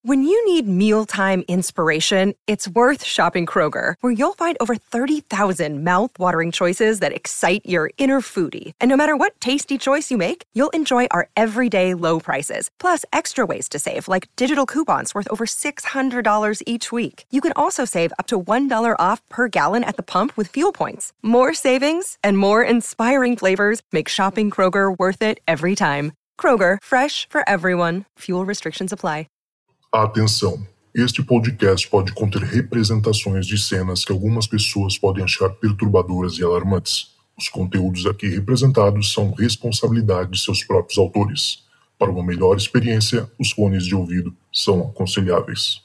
When you need mealtime inspiration, it's worth shopping Kroger, where you'll find over 30,000 mouth-watering choices that excite your inner foodie. And no matter what tasty choice you make, you'll enjoy our everyday low prices, plus extra ways to save, like digital coupons worth over $600 each week. You can also save up to $1 off per gallon at the pump with fuel points. More savings and more inspiring flavors make shopping Kroger worth it every time. Kroger, fresh for everyone. Fuel restrictions apply. Atenção! Este podcast pode conter representações de cenas que algumas pessoas podem achar perturbadoras e alarmantes. Os conteúdos aqui representados são responsabilidade de seus próprios autores. Para uma melhor experiência, os fones de ouvido são aconselháveis.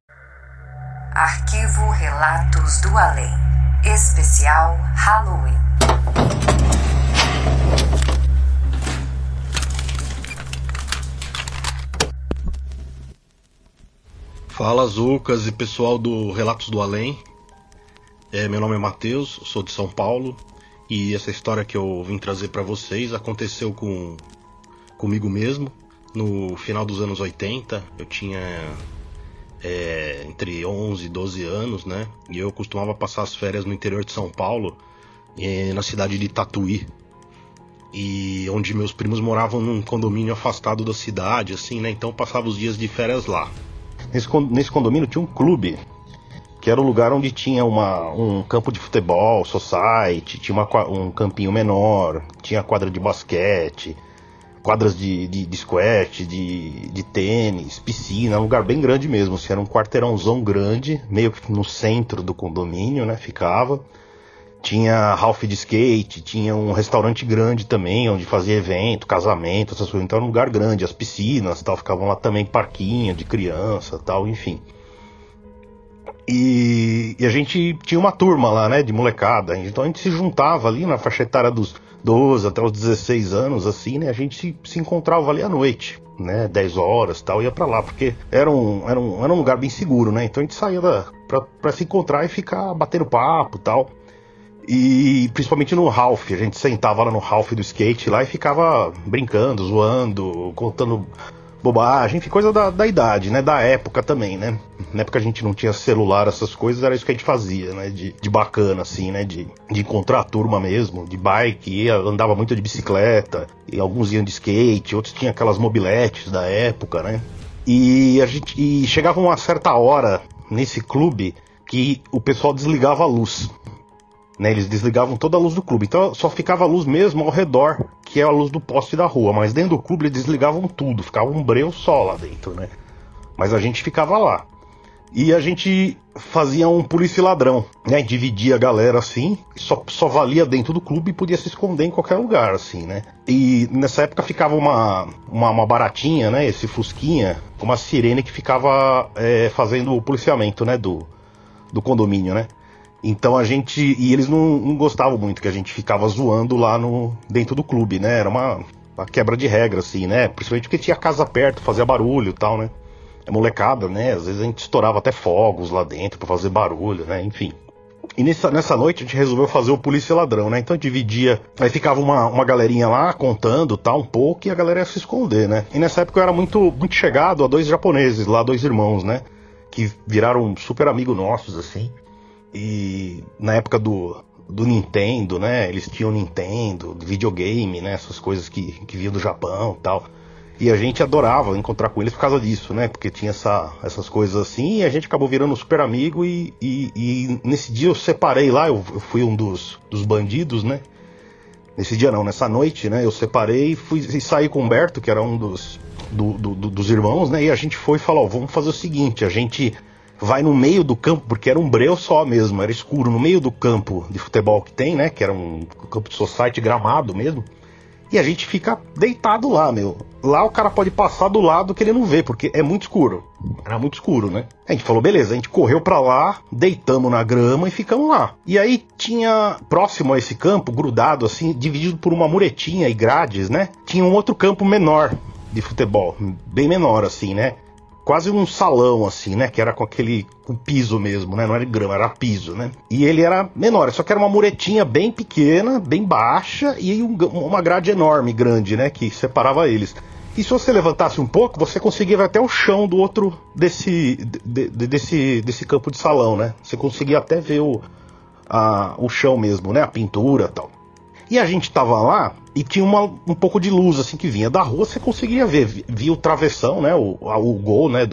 Arquivo Relatos do Além. Especial Halloween. Fala Zucas e pessoal do Relatos do Além. Meu nome é Matheus, sou de São Paulo e essa história que eu vim trazer para vocês aconteceu comigo mesmo no final dos anos 80. Eu tinha entre 11 e 12 anos, né? E eu costumava passar as férias no interior de São Paulo, na cidade de Tatuí, e onde meus primos moravam num condomínio afastado da cidade, assim, né? Então eu passava os dias de férias lá. Nesse condomínio tinha um clube, que era um lugar onde tinha um campo de futebol, society, tinha um campinho menor, tinha quadra de basquete, quadras de squash, de tênis, piscina, um lugar bem grande mesmo, assim, era um quarteirãozão grande, meio que no centro do condomínio, né, ficava. Tinha half de skate, tinha um restaurante grande também, onde fazia evento, casamento, essas coisas. Então era um lugar grande, as piscinas tal, ficavam lá também, parquinho de criança tal, enfim. E a gente tinha uma turma lá, né, de molecada. Então a gente se juntava ali na faixa etária dos 12 até os 16 anos, assim, né, a gente se encontrava ali à noite, né, 10 horas tal, ia pra lá, porque era um lugar bem seguro, né, então a gente saía pra se encontrar e ficar batendo papo tal. E principalmente no Ralph, a gente sentava lá no Ralph do skate lá e ficava brincando, zoando, contando bobagem, enfim, coisa da idade, né, da época também, né. Na época a gente não tinha celular, essas coisas, era isso que a gente fazia, né, de bacana, assim, né, de encontrar a turma mesmo, de bike, andava muito de bicicleta, e alguns iam de skate, outros tinham aquelas mobiletes da época, né. E chegava uma certa hora nesse clube que o pessoal desligava a luz. Né, eles desligavam toda a luz do clube, então só ficava a luz mesmo ao redor, que é a luz do poste da rua, mas dentro do clube eles desligavam tudo, ficava um breu só lá dentro, né, mas a gente ficava lá, e a gente fazia um polícia e ladrão, né, dividia a galera assim, só valia dentro do clube e podia se esconder em qualquer lugar, assim, né, e nessa época ficava uma baratinha, né, esse fusquinha, com uma sirene que ficava fazendo o policiamento, né, do condomínio, né. Então e eles não gostavam muito que a gente ficava zoando lá dentro do clube, né, era uma quebra de regra, assim, né, principalmente porque tinha casa perto, fazia barulho e tal, né, molecada, né, às vezes a gente estourava até fogos lá dentro pra fazer barulho, né, enfim. E nessa noite a gente resolveu fazer o polícia e ladrão, né, então dividia, aí ficava uma galerinha lá contando tal, um pouco, e a galera ia se esconder, né, e nessa época eu era muito, muito chegado a 2 japoneses lá, 2 irmãos, né, que viraram super amigos nossos, assim. E na época do Nintendo, né, eles tinham Nintendo, videogame, né, essas coisas que vinham do Japão e tal. E a gente adorava encontrar com eles por causa disso, né, porque tinha essas coisas assim, e a gente acabou virando super amigo e nesse dia eu separei lá, eu fui um dos bandidos, né. Nesse dia não, nessa noite, né, eu separei e saí com o Humberto, que era um dos irmãos, né, e a gente foi e falou, vamos fazer o seguinte, a gente vai no meio do campo, porque era um breu só mesmo, era escuro, no meio do campo de futebol que tem, né, que era um campo de society gramado mesmo, e a gente fica deitado lá, meu. Lá o cara pode passar do lado que ele não vê, porque é muito escuro. Era muito escuro, né? A gente falou, beleza, a gente correu pra lá, deitamos na grama e ficamos lá. E aí tinha, próximo a esse campo, grudado assim, dividido por uma muretinha e grades, né, tinha um outro campo menor de futebol, bem menor assim, né, quase um salão assim, né, que era com piso mesmo, né, não era grama, era piso, né, e ele era menor, só que era uma muretinha bem pequena, bem baixa, e uma grade enorme, grande, né, que separava eles. E se você levantasse um pouco, você conseguia ver até o chão do outro desse campo de salão, né? Você conseguia até ver o chão mesmo, né? A pintura e tal. E a gente tava lá e tinha um pouco de luz assim que vinha da rua, você conseguia ver, via o travessão, né? O gol, né?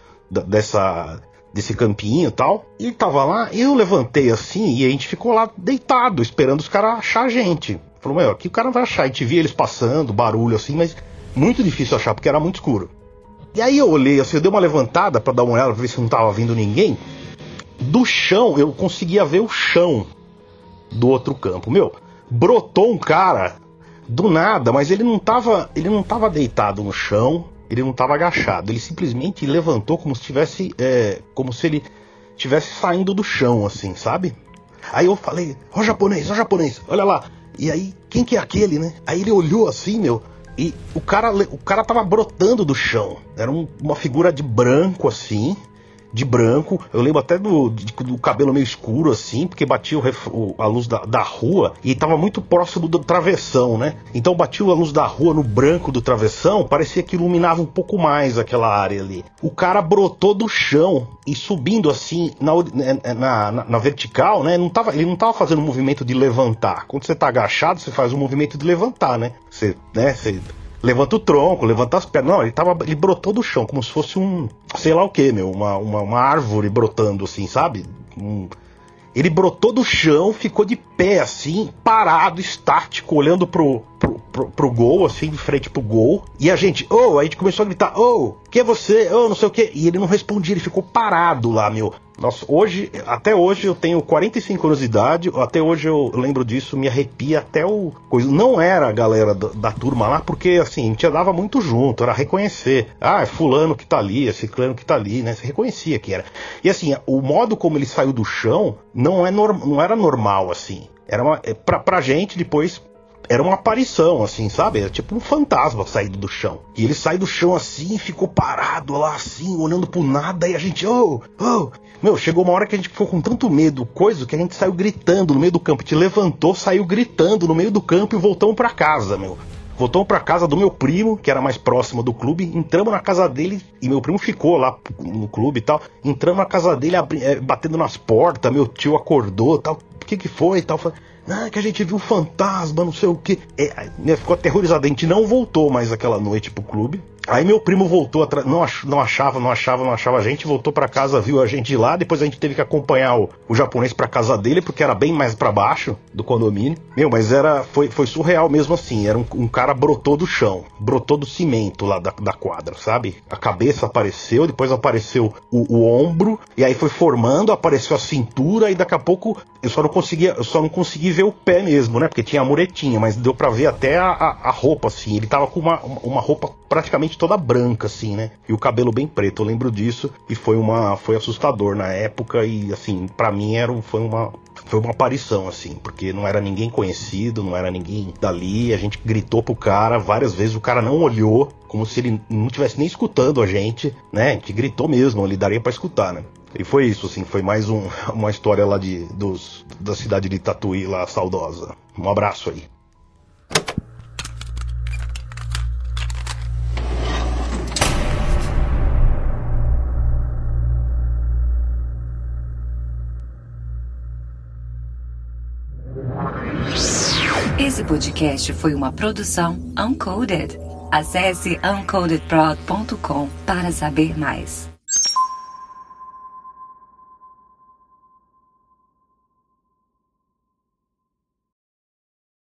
Desse campinho e tal. E tava lá, e eu levantei assim e a gente ficou lá deitado, esperando os caras achar a gente. Falou, meu, aqui o cara vai achar. A gente via eles passando, barulho assim, mas muito difícil achar, porque era muito escuro. E aí eu olhei assim, eu dei uma levantada pra dar uma olhada, pra ver se não tava vindo ninguém. Do chão, eu conseguia ver o chão do outro campo. Meu, brotou um cara do nada, mas ele não tava deitado no chão, ele não tava agachado. Ele simplesmente levantou como se tivesse, ele tivesse saindo do chão, assim, sabe? Aí eu falei, ó japonês, olha lá. E aí, quem que é aquele, né? Aí ele olhou assim, meu, e o cara tava brotando do chão. Era uma figura de branco, assim, eu lembro até do cabelo meio escuro, assim, porque batia a luz da rua, e tava muito próximo do travessão, né? Então batia a luz da rua no branco do travessão, parecia que iluminava um pouco mais aquela área ali. O cara brotou do chão e subindo assim na vertical, né? Ele não tava fazendo um movimento de levantar. Quando você tá agachado, você faz um movimento de levantar, né? Você levanta o tronco, levanta as pernas. Não, ele brotou do chão, como se fosse sei lá o que, meu, uma árvore brotando, assim, sabe? Ele brotou do chão, ficou de pé, assim, parado, estático, olhando pro gol, assim, de frente pro gol. E a gente começou a gritar, que é você? Não sei o que. E ele não respondia, ele ficou parado lá, meu. Nossa, até hoje eu tenho 45 anos de idade, até hoje eu lembro disso, me arrepia até o coisa. Não era a galera da turma lá, porque assim, a gente andava muito junto, era reconhecer. É fulano que tá ali, é ciclano que tá ali, né? Você reconhecia que era. E assim, o modo como ele saiu do chão não era normal, assim. Pra gente depois. Era uma aparição, assim, sabe? Era tipo um fantasma saído do chão. E ele sai do chão assim, ficou parado lá assim, olhando pro nada, e a gente, Meu, chegou uma hora que a gente ficou com tanto medo, que a gente saiu gritando no meio do campo. A gente levantou, saiu gritando no meio do campo e voltamos pra casa, meu. Voltamos pra casa do meu primo, que era mais próximo do clube, entramos na casa dele, e meu primo ficou lá no clube e tal. Entramos na casa dele, batendo nas portas, meu tio acordou e tal. O que foi e tal? Que a gente viu um fantasma, não sei o que. Ficou aterrorizado, a gente não voltou mais aquela noite pro clube. Aí meu primo voltou atrás, não achava a gente, voltou pra casa, viu a gente lá, depois a gente teve que acompanhar o japonês pra casa dele, porque era bem mais pra baixo do condomínio. Meu, mas foi surreal mesmo assim, era um cara brotou do chão, brotou do cimento lá da quadra, sabe? A cabeça apareceu, depois apareceu o ombro, e aí foi formando, apareceu a cintura, e daqui a pouco eu só não consegui ver o pé mesmo, né? Porque tinha a muretinha, mas deu pra ver até a roupa, assim, ele tava com uma roupa praticamente toda branca, assim, né? E o cabelo bem preto, eu lembro disso. E foi assustador na época. E, assim, pra mim foi uma aparição, assim. Porque não era ninguém conhecido, não era ninguém dali. A gente gritou pro cara várias vezes. O cara não olhou, como se ele não estivesse nem escutando a gente, né? A gente gritou mesmo, ele daria pra escutar, né? E foi isso, assim. Foi mais uma história lá da cidade de Tatuí, lá, saudosa. Um abraço aí. Esse podcast foi uma produção Uncoded. Acesse uncodedprod.com para saber mais.